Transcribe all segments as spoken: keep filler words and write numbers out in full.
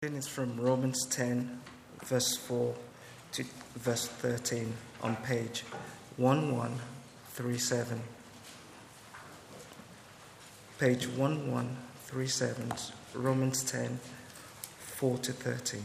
Is from Romans ten, verse four to verse thirteen on page one one three seven. Page one one three seven, Romans ten, four to thirteen.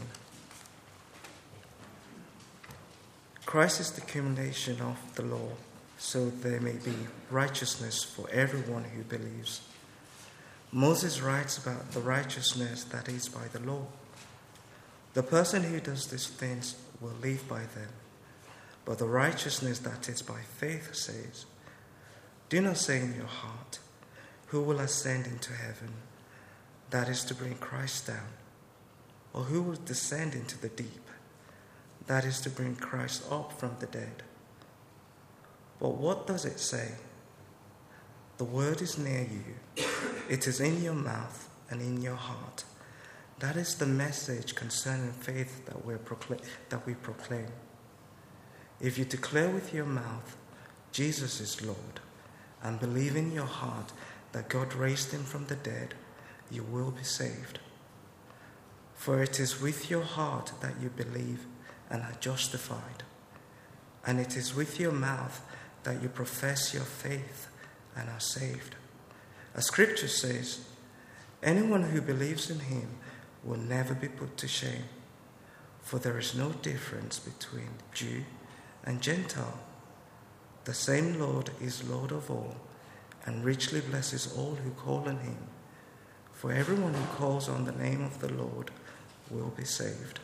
Christ is the culmination of the law, so there may be righteousness for everyone who believes. Moses writes about the righteousness that is by the law. The person who does these things will live by them. But the righteousness that is by faith says, "Do not say in your heart, 'Who will ascend into heaven?' That is to bring Christ down. Or who will descend into the deep? That is to bring Christ up from the dead." But what does it say? The word is near you. It is in your mouth and in your heart. That is the message concerning faith that we proclaim, that we proclaim. If you declare with your mouth, "Jesus is Lord," and believe in your heart that God raised him from the dead, you will be saved. For it is with your heart that you believe and are justified, and it is with your mouth that you profess your faith and are saved. As Scripture says, anyone who believes in him will never be put to shame, for there is no difference between Jew and Gentile. The same Lord is Lord of all, and richly blesses all who call on him. For everyone who calls on the name of the Lord will be saved.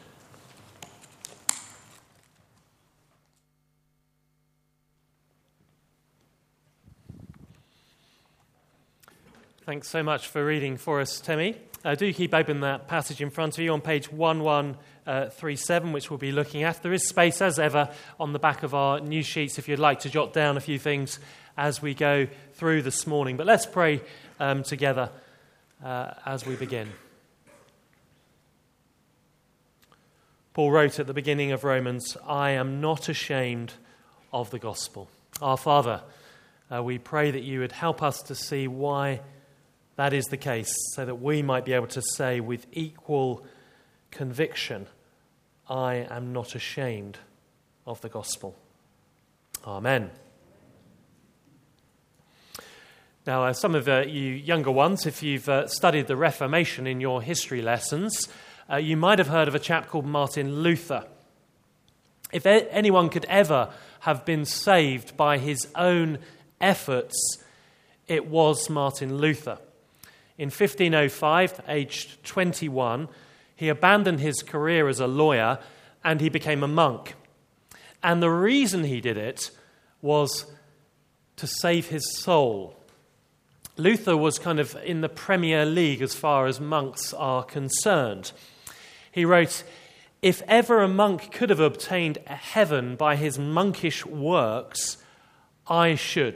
Thanks so much for reading for us, Timmy. Uh, do keep open that passage in front of you on page one one three seven, which we'll be looking at. There is space, as ever, on the back of our news sheets if you'd like to jot down a few things as we go through this morning. But let's pray um, together uh, as we begin. Paul wrote at the beginning of Romans, "I am not ashamed of the gospel." Our Father, uh, we pray that you would help us to see why that is the case, so that we might be able to say with equal conviction, "I am not ashamed of the gospel." Amen. Now, uh, some of uh, you younger ones, if you've uh, studied the Reformation in your history lessons, uh, you might have heard of a chap called Martin Luther. If a- anyone could ever have been saved by his own efforts, it was Martin Luther. In fifteen oh five, aged twenty-one, he abandoned his career as a lawyer and he became a monk. And the reason he did it was to save his soul. Luther was kind of in the Premier League as far as monks are concerned. He wrote, "If ever a monk could have obtained a heaven by his monkish works, I should."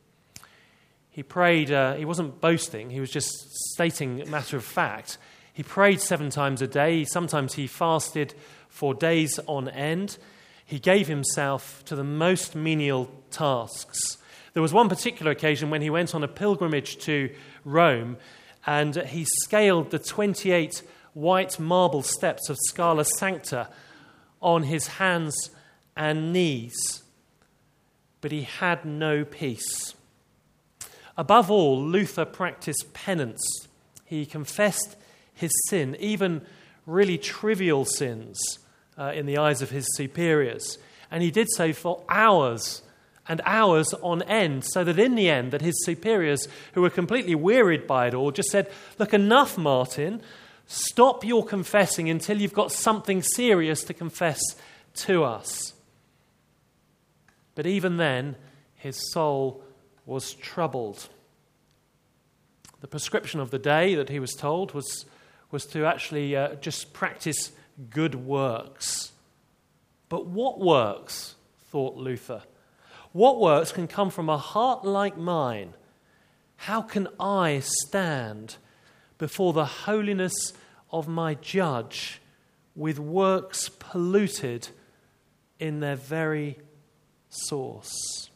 He prayed, uh, he wasn't boasting, he was just stating matter of fact. He prayed seven times a day. Sometimes he fasted for days on end. He gave himself to the most menial tasks. There was one particular occasion when he went on a pilgrimage to Rome and he scaled the twenty-eight white marble steps of Scala Sancta on his hands and knees. But he had no peace. Above all, Luther practiced penance. He confessed his sin, even really trivial sins uh, in the eyes of his superiors. And he did so for hours and hours on end, so that in the end, that his superiors, who were completely wearied by it all, just said, "Look, enough, Martin. Stop your confessing until you've got something serious to confess to us." But even then, his soul was troubled. The prescription of the day that he was told was, was to actually uh, just practice good works. But what works, thought Luther? What works can come from a heart like mine? How can I stand before the holiness of my judge with works polluted in their very source?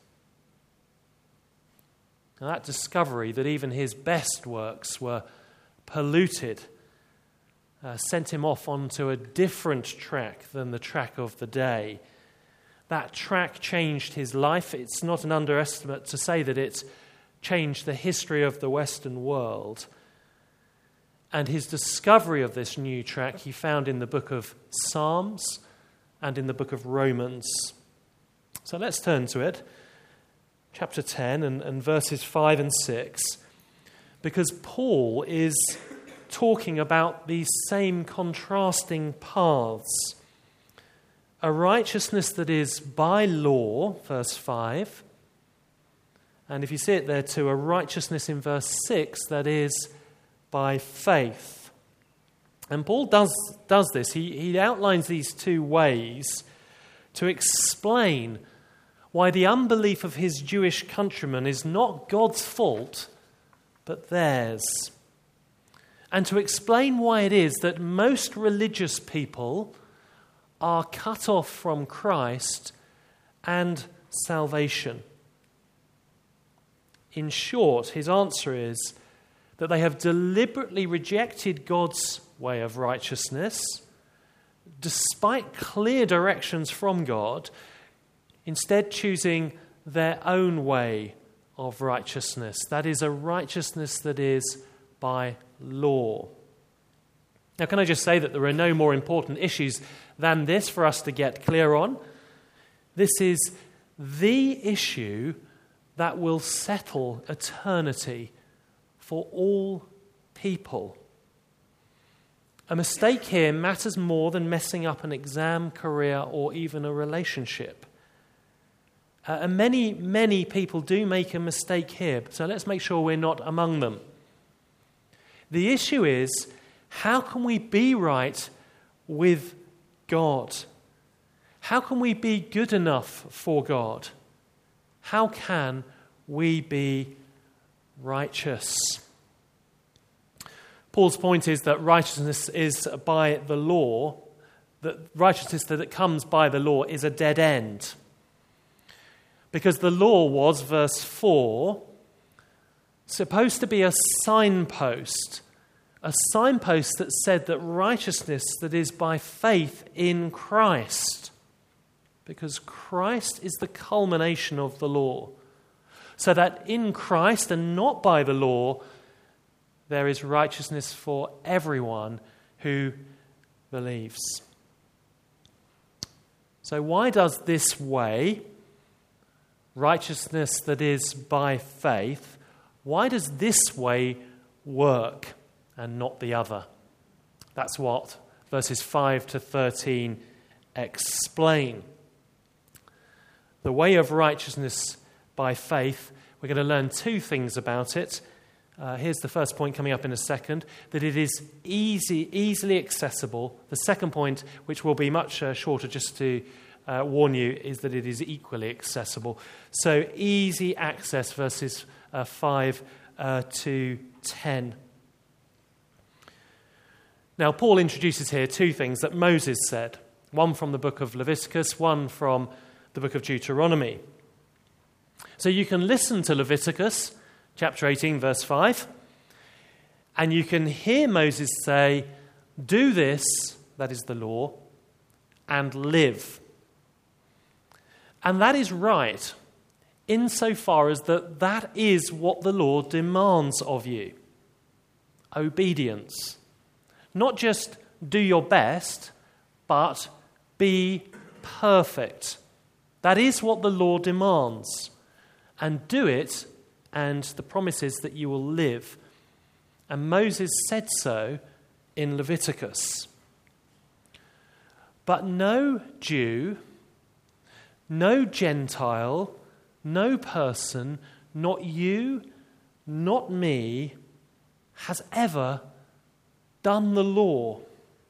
Now, that discovery that even his best works were polluted uh, sent him off onto a different track than the track of the day. That track changed his life. It's not an underestimate to say that it changed the history of the Western world. And his discovery of this new track he found in the book of Psalms and in the book of Romans. So let's turn to it, chapter ten and, and verses five and six, because Paul is talking about these same contrasting paths. A righteousness that is by law, verse five, and if you see it there too, a righteousness in verse six that is by faith. And Paul does, does this. He, he outlines these two ways to explain why the unbelief of his Jewish countrymen is not God's fault, but theirs. And to explain why it is that most religious people are cut off from Christ and salvation. In short, his answer is that they have deliberately rejected God's way of righteousness, despite clear directions from God, instead choosing their own way of righteousness. That is a righteousness that is by law. Now, can I just say that there are no more important issues than this for us to get clear on? This is the issue that will settle eternity for all people. A mistake here matters more than messing up an exam, career, or even a relationship. Uh, and many, many people do make a mistake here, so let's make sure we're not among them. The issue is, how can we be right with God? How can we be good enough for God? How can we be righteous? Paul's point is that righteousness is by the law, that righteousness that comes by the law is a dead end. Because the law was, verse four, supposed to be a signpost, a signpost that said that righteousness that is by faith in Christ, because Christ is the culmination of the law, so that in Christ and not by the law, there is righteousness for everyone who believes. So why does this way, righteousness that is by faith, why does this way work and not the other? That's what verses five to thirteen explain. The way of righteousness by faith, we're going to learn two things about it. Uh, here's the first point coming up in a second, that it is easy, easily accessible. The second point, which will be much uh, shorter just to uh, warn you, is that it is equally accessible. So easy access, verses uh, five uh, to ten. Now, Paul introduces here two things that Moses said, one from the book of Leviticus, one from the book of Deuteronomy. So you can listen to Leviticus, chapter eighteen, verse five, and you can hear Moses say, do this, that is the law, and live. And that is right, insofar as that that is what the law demands of you. Obedience. Not just do your best, but be perfect. That is what the law demands. And do it, and the promise is that you will live. And Moses said so in Leviticus. But no Jew, no Gentile, no person, not you, not me, has ever done the law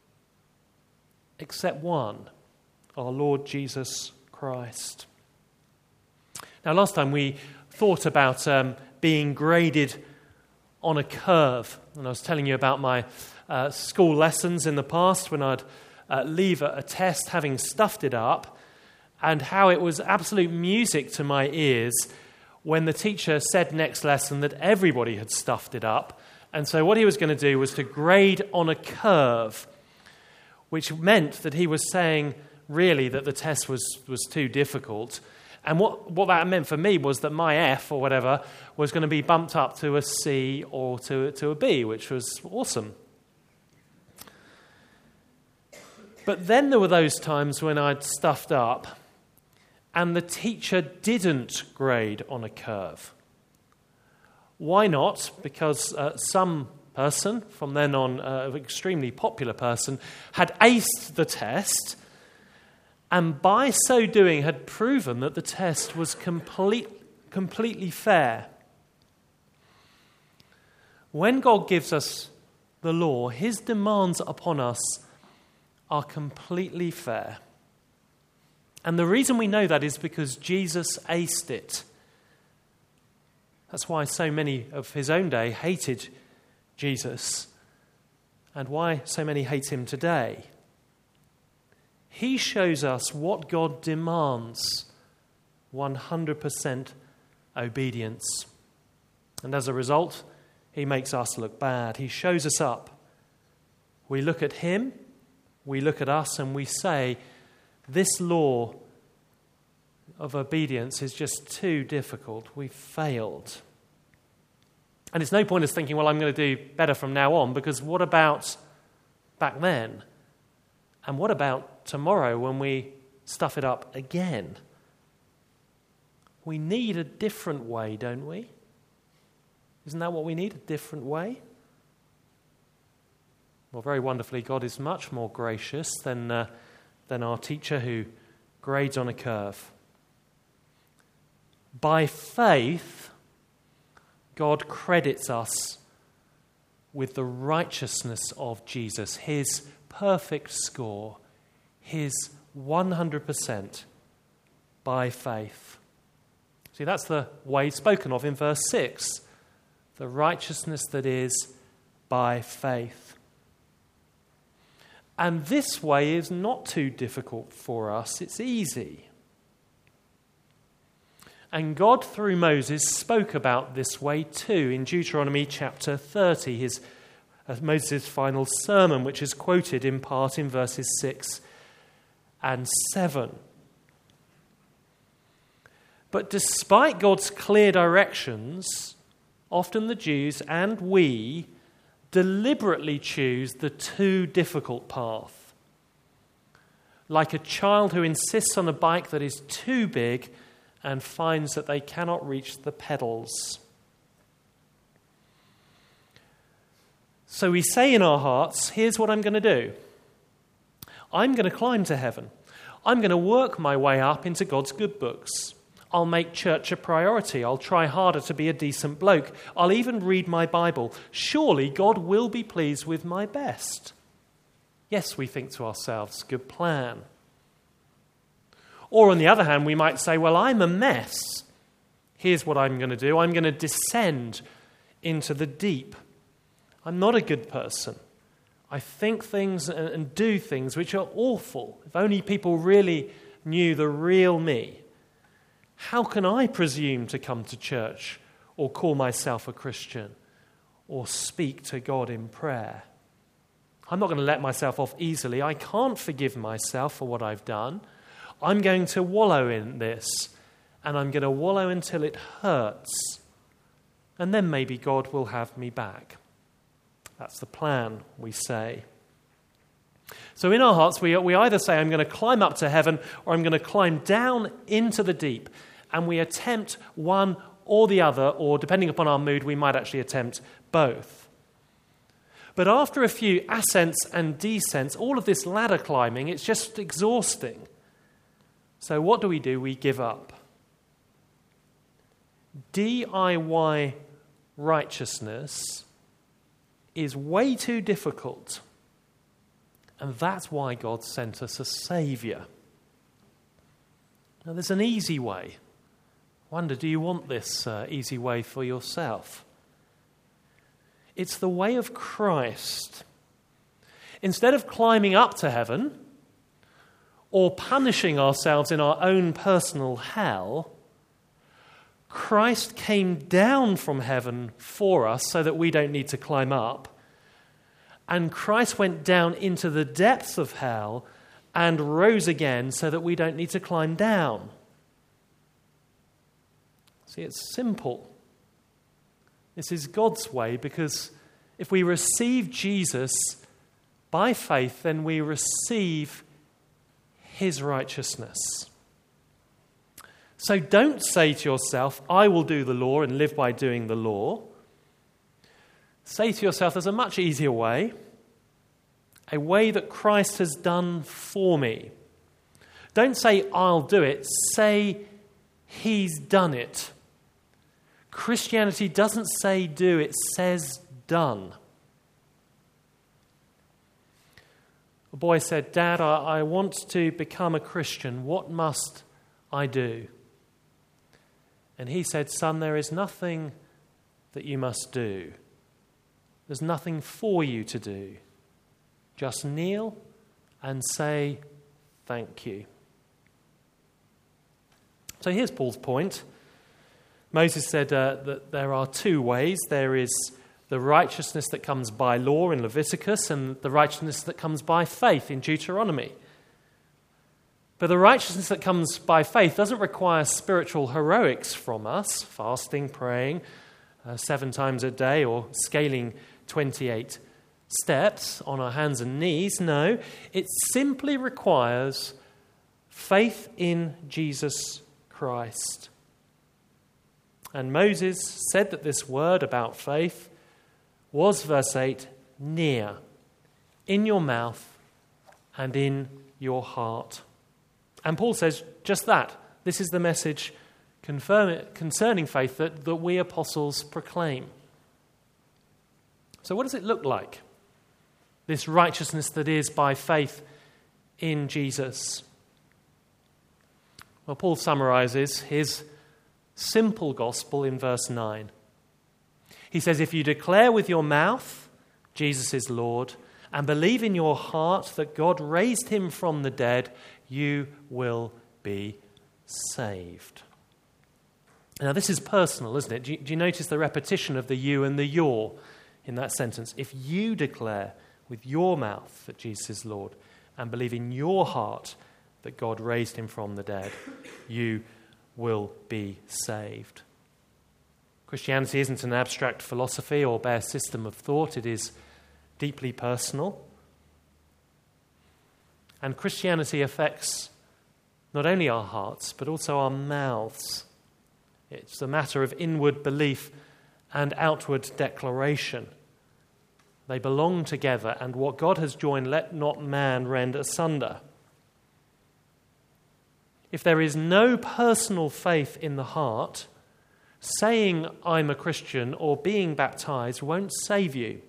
except one, our Lord Jesus Christ. Now, last time we thought about um, being graded on a curve, and I was telling you about my uh, school lessons in the past when I'd uh, leave a, a test having stuffed it up, and how it was absolute music to my ears when the teacher said next lesson that everybody had stuffed it up, And so what he was going to do was to grade on a curve, which meant that he was saying really that the test was, was too difficult. And what, what that meant for me was that my F or whatever was going to be bumped up to a C or to, to a B, which was awesome. But then there were those times when I'd stuffed up and the teacher didn't grade on a curve. Why not? Because uh, some person, from then on uh, an extremely popular person, had aced the test, and by so doing had proven that the test was complete, completely fair. When God gives us the law, his demands upon us are completely fair. And the reason we know that is because Jesus aced it. That's why so many of his own day hated Jesus, and why so many hate him today. He shows us what God demands, one hundred percent obedience. And as a result, he makes us look bad. He shows us up. We look at him, we look at us, and we say, this law of obedience is just too difficult. We've failed. And it's no point us thinking, well, I'm going to do better from now on, because what about back then? And what about tomorrow when we stuff it up again? We need a different way, don't we? Isn't that what we need, a different way? Well, very wonderfully, God is much more gracious than, uh, than our teacher who grades on a curve. By faith, God credits us with the righteousness of Jesus, his perfect score, his one hundred percent by faith. See, that's the way spoken of in verse six, the righteousness that is by faith. And this way is not too difficult for us, it's easy. And God, through Moses, spoke about this way too in Deuteronomy chapter thirty, his uh, Moses' final sermon, which is quoted in part in verses six and seven. But despite God's clear directions, often the Jews and we deliberately choose the too difficult path. Like a child who insists on a bike that is too big and finds that they cannot reach the pedals. So we say in our hearts, here's what I'm going to do. I'm going to climb to heaven. I'm going to work my way up into God's good books. I'll make church a priority. I'll try harder to be a decent bloke. I'll even read my Bible. Surely God will be pleased with my best. Yes, we think to ourselves, good plan. Or on the other hand, we might say, well, I'm a mess. Here's what I'm going to do. I'm going to descend into the deep. I'm not a good person. I think things and do things which are awful. If only people really knew the real me. How can I presume to come to church or call myself a Christian or speak to God in prayer? I'm not going to let myself off easily. I can't forgive myself for what I've done. I'm going to wallow in this, and I'm going to wallow until it hurts, and then maybe God will have me back. That's the plan, we say. So in our hearts, we, we either say, I'm going to climb up to heaven, or I'm going to climb down into the deep, and we attempt one or the other, or depending upon our mood, we might actually attempt both. But after a few ascents and descents, all of this ladder climbing, it's just exhausting. So what do we do? We give up. D I Y righteousness is way too difficult. And that's why God sent us a Saviour. Now, there's an easy way. I wonder, do you want this uh, easy way for yourself? It's the way of Christ. Instead of climbing up to heaven or punishing ourselves in our own personal hell, Christ came down from heaven for us so that we don't need to climb up. And Christ went down into the depths of hell and rose again so that we don't need to climb down. See, it's simple. This is God's way, because if we receive Jesus by faith, then we receive his righteousness. So don't say to yourself, I will do the law and live by doing the law. Say to yourself, there's a much easier way, a way that Christ has done for me. Don't say, I'll do it. Say, he's done it. Christianity doesn't say do, it says done. A boy said, Dad, I, I want to become a Christian. What must I do? And he said, Son, there is nothing that you must do. There's nothing for you to do. Just kneel and say thank you. So here's Paul's point. Moses said uh, that there are two ways. There is the righteousness that comes by law in Leviticus and the righteousness that comes by faith in Deuteronomy. But the righteousness that comes by faith doesn't require spiritual heroics from us, fasting, praying uh, seven times a day, or scaling twenty-eight steps on our hands and knees. No, it simply requires faith in Jesus Christ. And Moses said that this word about faith was, verse eight, near, in your mouth and in your heart. And Paul says just that. This is the message confirm, concerning faith that, that we apostles proclaim. So what does it look like, this righteousness that is by faith in Jesus? Well, Paul summarizes his simple gospel in verse nine. He says, if you declare with your mouth Jesus is Lord and believe in your heart that God raised him from the dead, you will be saved. Now, this is personal, isn't it? Do you, do you notice the repetition of the you and the your in that sentence? If you declare with your mouth that Jesus is Lord and believe in your heart that God raised him from the dead, you will be saved. Christianity isn't an abstract philosophy or bare system of thought. It is deeply personal. And Christianity affects not only our hearts, but also our mouths. It's a matter of inward belief and outward declaration. They belong together, and what God has joined, let not man rend asunder. If there is no personal faith in the heart, saying I'm a Christian or being baptized won't save you.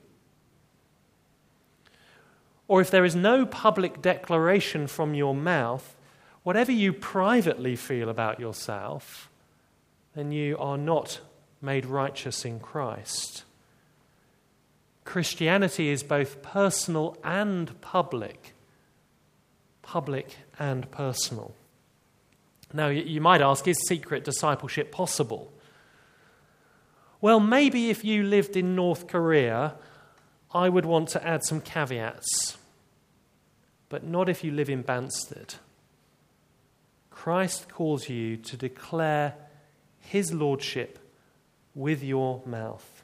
Or if there is no public declaration from your mouth, whatever you privately feel about yourself, then you are not made righteous in Christ. Christianity is both personal and public. Public and personal. Now, you might ask, is secret discipleship possible? Well, maybe if you lived in North Korea, I would want to add some caveats. But not if you live in Banstead. Christ calls you to declare his lordship with your mouth.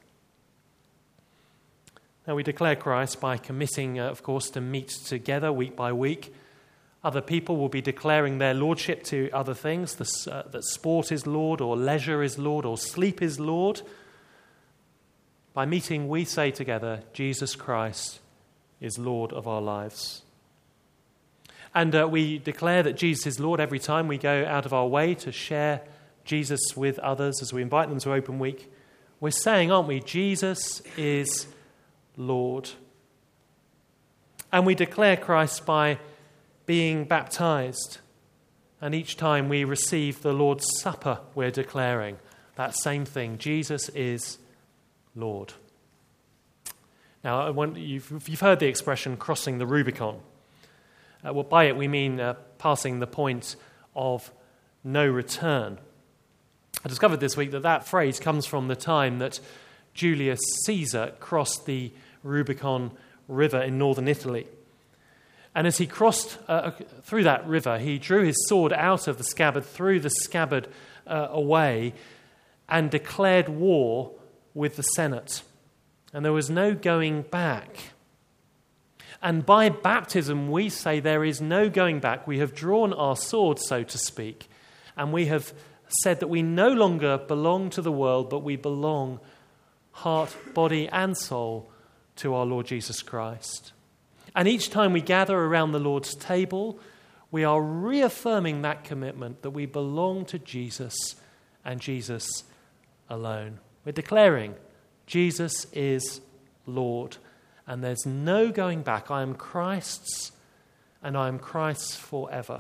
Now, we declare Christ by committing, uh, of course, to meet together week by week. Other people will be declaring their lordship to other things, the, uh, that sport is Lord, or leisure is Lord, or sleep is Lord. By meeting, we say together, Jesus Christ is Lord of our lives. And uh, we declare that Jesus is Lord every time we go out of our way to share Jesus with others as we invite them to Open Week. We're saying, aren't we, Jesus is Lord. And we declare Christ by being baptized. And each time we receive the Lord's Supper, we're declaring that same thing. Jesus is Lord. Now, I want, you've, you've heard the expression crossing the Rubicon. Uh, well, by it we mean uh, passing the point of no return. I discovered this week that that phrase comes from the time that Julius Caesar crossed the Rubicon River in northern Italy. And as he crossed uh, through that river, he drew his sword out of the scabbard, threw the scabbard uh, away, and declared war with the Senate. And there was no going back. And by baptism, we say there is no going back. We have drawn our sword, so to speak, and we have said that we no longer belong to the world, but we belong heart, body, and soul to our Lord Jesus Christ. And each time we gather around the Lord's table, we are reaffirming that commitment that we belong to Jesus and Jesus alone. We're declaring Jesus is Lord, and there's no going back. I am Christ's, and I am Christ's forever.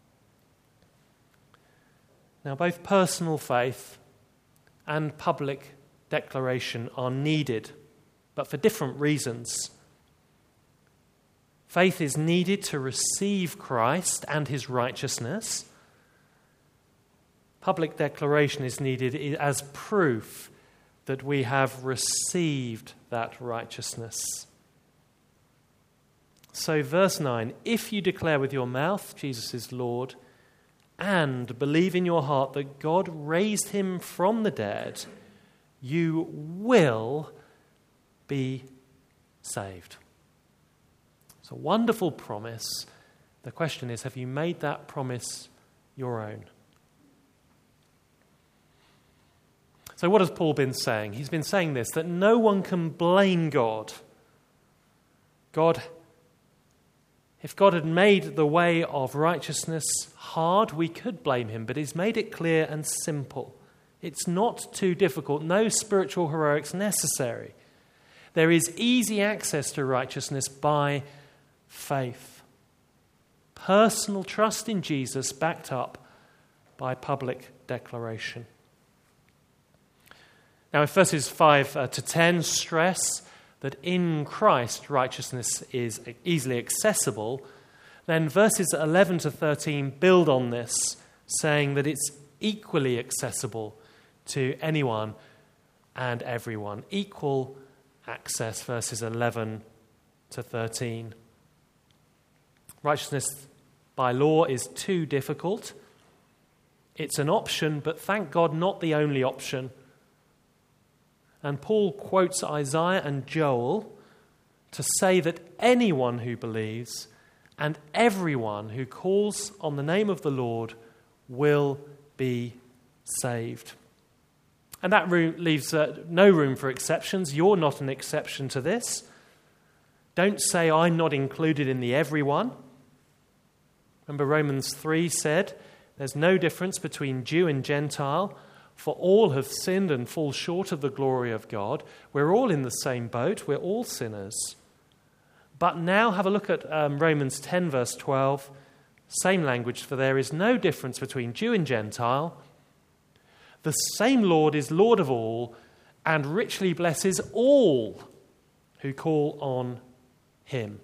Now, both personal faith and public declaration are needed, but for different reasons. Faith is needed to receive Christ and his righteousness. Public declaration is needed as proof that we have received that righteousness. So, verse nine, if you declare with your mouth Jesus is Lord and believe in your heart that God raised him from the dead, you will be saved. It's a wonderful promise. The question is, have you made that promise your own? So what has Paul been saying? He's been saying this, that no one can blame God. God, if God had made the way of righteousness hard, we could blame him, but he's made it clear and simple. It's not too difficult, no spiritual heroics necessary. There is easy access to righteousness by faith. Personal trust in Jesus backed up by public declaration. Now, if verses five uh, to ten stress that in Christ righteousness is easily accessible, then verses eleven to thirteen build on this, saying that it's equally accessible to anyone and everyone. Equal access, verses eleven to thirteen. Righteousness by law is too difficult. It's an option, but thank God not the only option. And Paul quotes Isaiah and Joel to say that anyone who believes and everyone who calls on the name of the Lord will be saved. And that room leaves uh, no room for exceptions. You're not an exception to this. Don't say, I'm not included in the everyone. Remember, Romans three said, there's no difference between Jew and Gentile, for all have sinned and fall short of the glory of God. We're all in the same boat. We're all sinners. But now have a look at um, Romans ten, verse twelve. Same language, for there is no difference between Jew and Gentile. The same Lord is Lord of all and richly blesses all who call on him.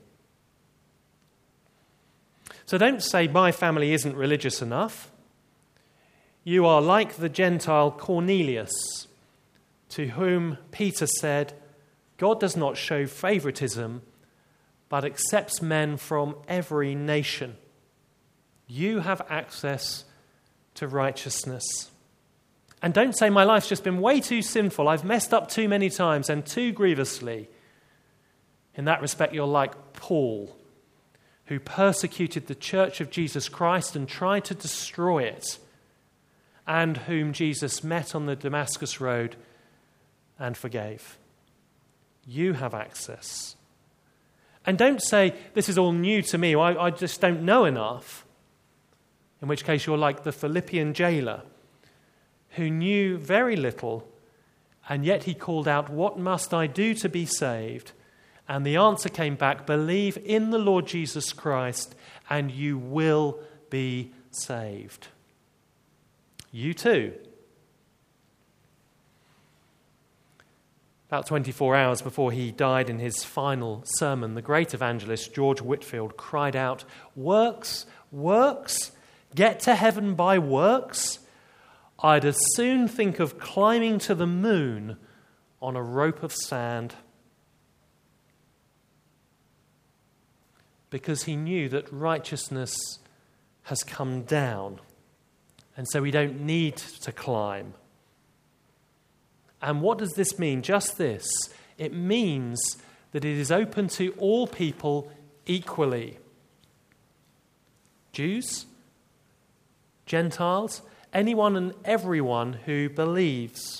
So don't say, my family isn't religious enough. You are like the Gentile Cornelius, to whom Peter said, God does not show favoritism, but accepts men from every nation. You have access to righteousness. And don't say, my life's just been way too sinful. I've messed up too many times and too grievously. In that respect, you're like Paul, who persecuted the church of Jesus Christ and tried to destroy it, and whom Jesus met on the Damascus Road and forgave. You have access. And don't say, this is all new to me, or I, I just don't know enough. In which case you're like the Philippian jailer, who knew very little, and yet he called out, what must I do to be saved? And the answer came back, believe in the Lord Jesus Christ, and you will be saved. You too. About twenty-four hours before he died in his final sermon, the great evangelist George Whitefield cried out, works, works, get to heaven by works? I'd as soon think of climbing to the moon on a rope of sand. Because he knew that righteousness has come down, and so we don't need to climb. And what does this mean? Just this. It means that it is open to all people equally. Jews, Gentiles, anyone and everyone who believes.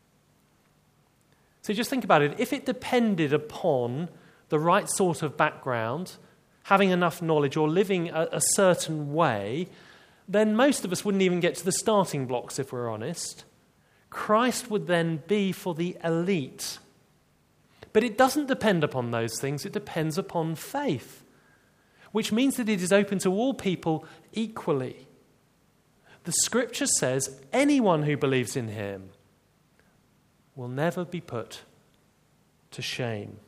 So just think about it. If it depended upon the right sort of background, having enough knowledge or living a, a certain way, then most of us wouldn't even get to the starting blocks, if we're honest. Christ would then be for the elite. But it doesn't depend upon those things. It depends upon faith, which means that it is open to all people equally. The scripture says anyone who believes in him will never be put to shame.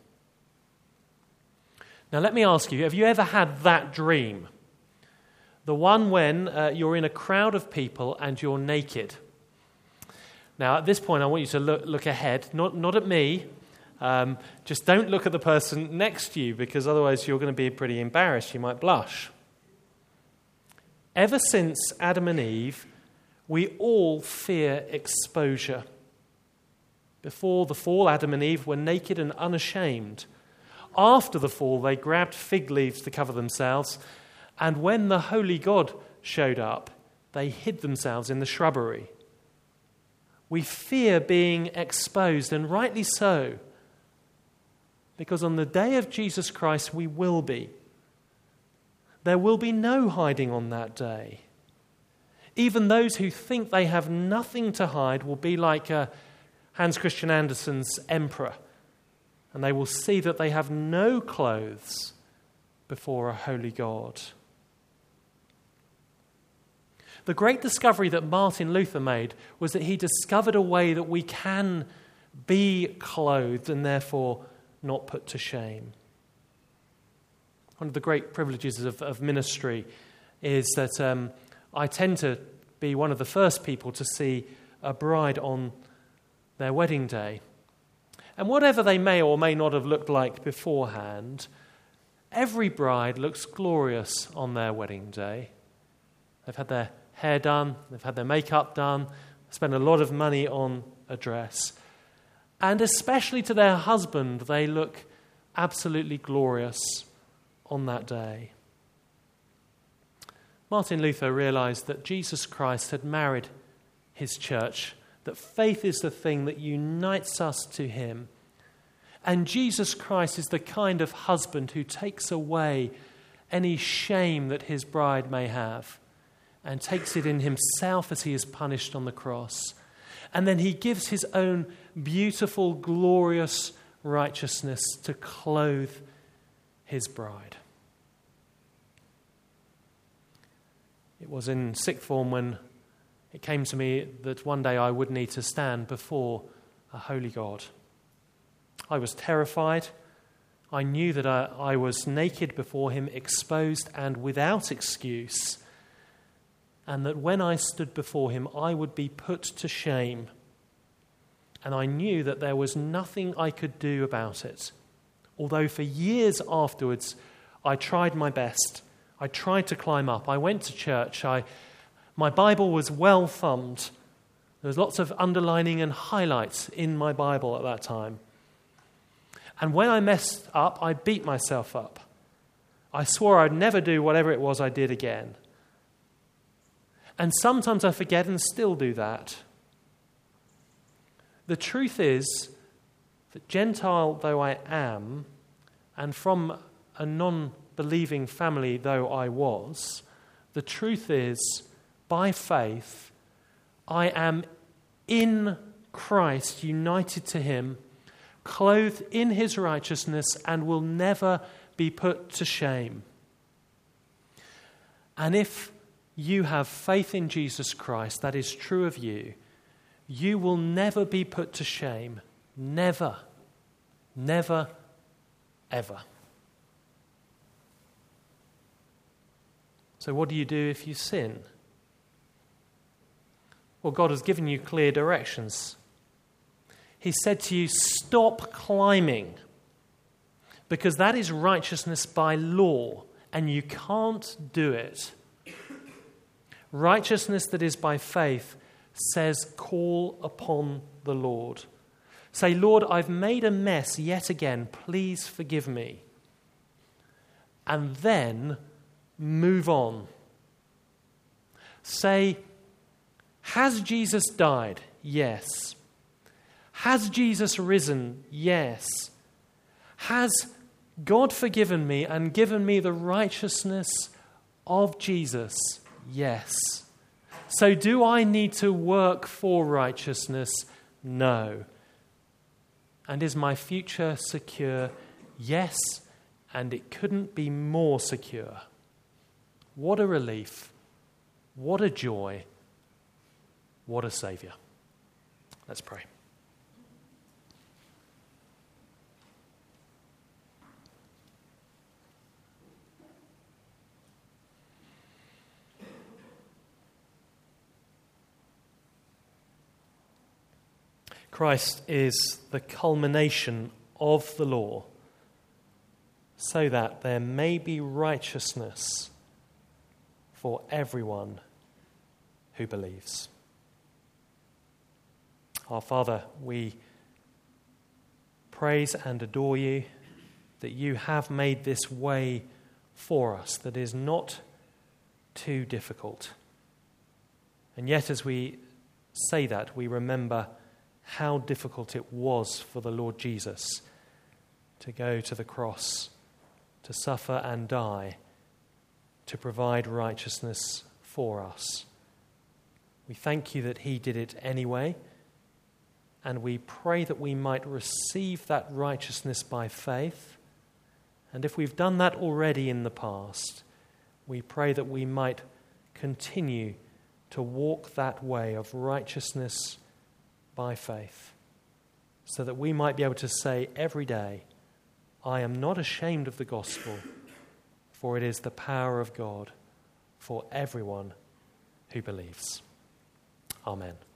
Now let me ask you, have you ever had that dream? The one when uh, you're in a crowd of people and you're naked. Now at this point I want you to look, look ahead, not, not at me. Um, just don't look at the person next to you, because otherwise you're going to be pretty embarrassed. You might blush. Ever since Adam and Eve, we all fear exposure. Before the fall, Adam and Eve were naked and unashamed. After the fall, they grabbed fig leaves to cover themselves, and when the holy God showed up, they hid themselves in the shrubbery. We fear being exposed, and rightly so, because on the day of Jesus Christ, we will be. There will be no hiding on that day. Even those who think they have nothing to hide will be like uh, Hans Christian Andersen's Emperor, and they will see that they have no clothes before a holy God. The great discovery that Martin Luther made was that he discovered a way that we can be clothed and therefore not put to shame. One of the great privileges of, of ministry is that um, I tend to be one of the first people to see a bride on their wedding day. And whatever they may or may not have looked like beforehand, every bride looks glorious on their wedding day. They've had their hair done, they've had their makeup done, spent a lot of money on a dress. And especially to their husband, they look absolutely glorious on that day. Martin Luther realized that Jesus Christ had married his church, that faith is the thing that unites us to him. And Jesus Christ is the kind of husband who takes away any shame that his bride may have and takes it in himself as he is punished on the cross. And then he gives his own beautiful, glorious righteousness to clothe his bride. It was in sixth form when it came to me that one day I would need to stand before a holy God. I was terrified. I knew that I, I was naked before him, exposed and without excuse, and that when I stood before him, I would be put to shame. And I knew that there was nothing I could do about it. Although for years afterwards, I tried my best. I tried to climb up. I went to church. I, my Bible was well thumbed. There was lots of underlining and highlights in my Bible at that time. And when I messed up, I beat myself up. I swore I'd never do whatever it was I did again. And sometimes I forget and still do that. The truth is that Gentile though I am, and from a non-believing family though I was, the truth is, by faith, I am in Christ, united to him, clothed in his righteousness, and will never be put to shame. And if you have faith in Jesus Christ, that is true of you, you will never be put to shame. Never. Never, ever. So what do you do if you sin? Well, God has given you clear directions. He said to you, stop climbing, because that is righteousness by law, and you can't do it. Righteousness that is by faith says, call upon the Lord. Say, Lord, I've made a mess yet again. Please forgive me. And then move on. Say, has Jesus died? Yes. Has Jesus risen? Yes. Has God forgiven me and given me the righteousness of Jesus? Yes. So do I need to work for righteousness? No. And is my future secure? Yes, and it couldn't be more secure. What a relief. What a joy. What a Saviour. Let's pray. Christ is the culmination of the law, so that there may be righteousness for everyone who believes. Our Father, we praise and adore you that you have made this way for us that is not too difficult. And yet as we say that, we remember how difficult it was for the Lord Jesus to go to the cross, to suffer and die, to provide righteousness for us. We thank you that he did it anyway, and we pray that we might receive that righteousness by faith. And if we've done that already in the past, we pray that we might continue to walk that way of righteousness by faith, so that we might be able to say every day, I am not ashamed of the gospel, for it is the power of God for everyone who believes. Amen.